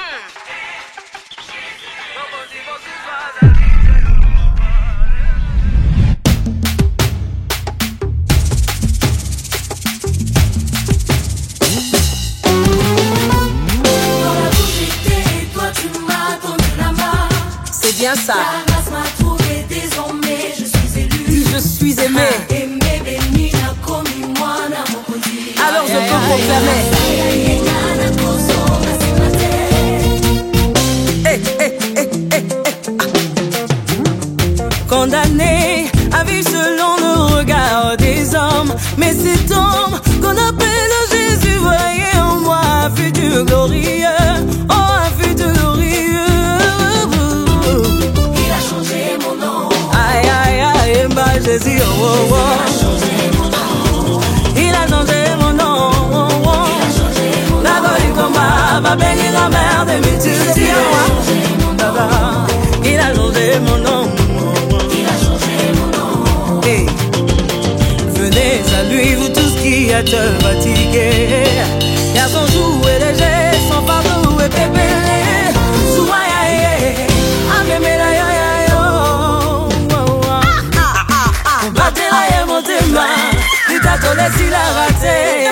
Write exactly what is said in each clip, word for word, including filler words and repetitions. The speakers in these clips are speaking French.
C'est bien ça. La race m'a trouvé désormais, je suis élu. Je suis aimé. Aimé, béni, n'a commis moi, n'a mokondi. Alors je peux proclamer. Hey, hey, hey, hey, hey. Condamné à vivre selon le regard des hommes, mais cet homme qu'on appelle Jésus voyait en moi un futur glorieux. Oh, un futur glorieux. Il a changé mon nom. Aïe, aïe, aïe, bah Jésus, oh, oh, oh. Il a changé mon nom. Oh, oh. La gloire combat va bénir la mère des multitudes. Il a changé mon nom. Il a changé mon nom. Hey. Venez à lui, vous tous qui êtes fatigués. Car son joug est léger, son fardeau est pépé. Souaïe, amemela yo yo. Batela ye motema, litatole si la raté.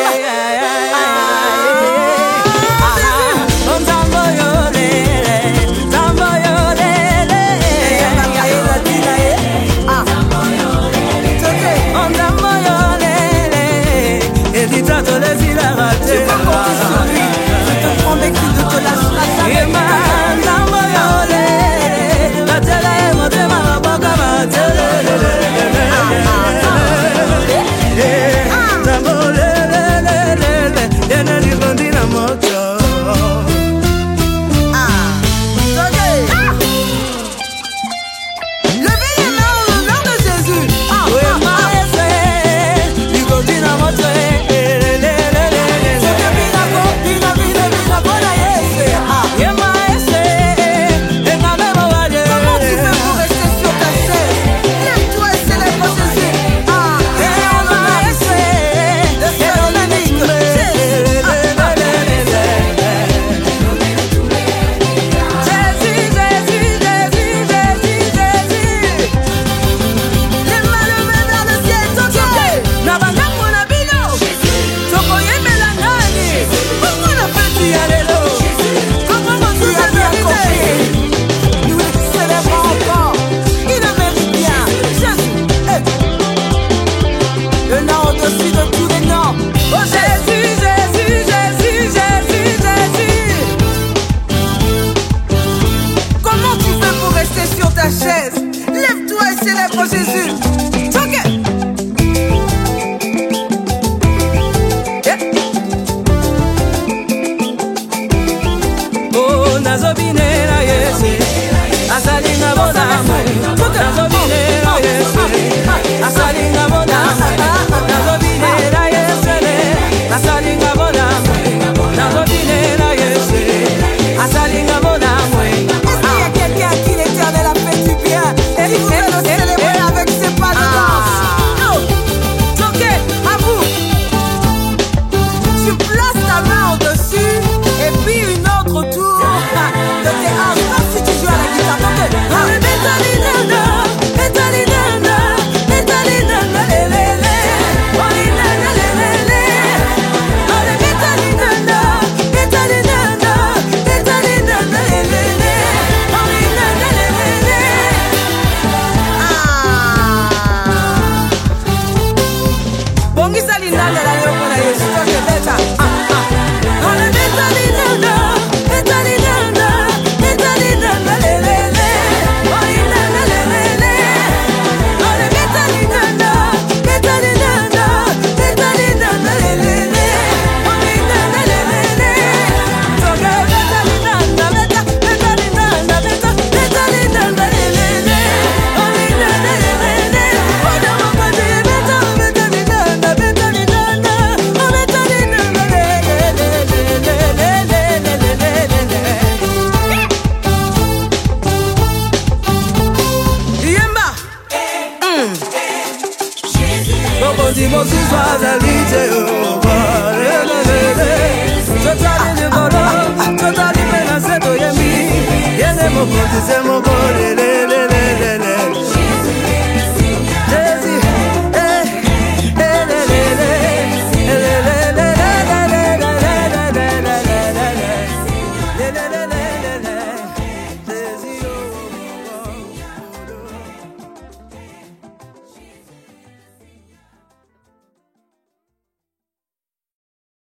Bobo di mo si swaza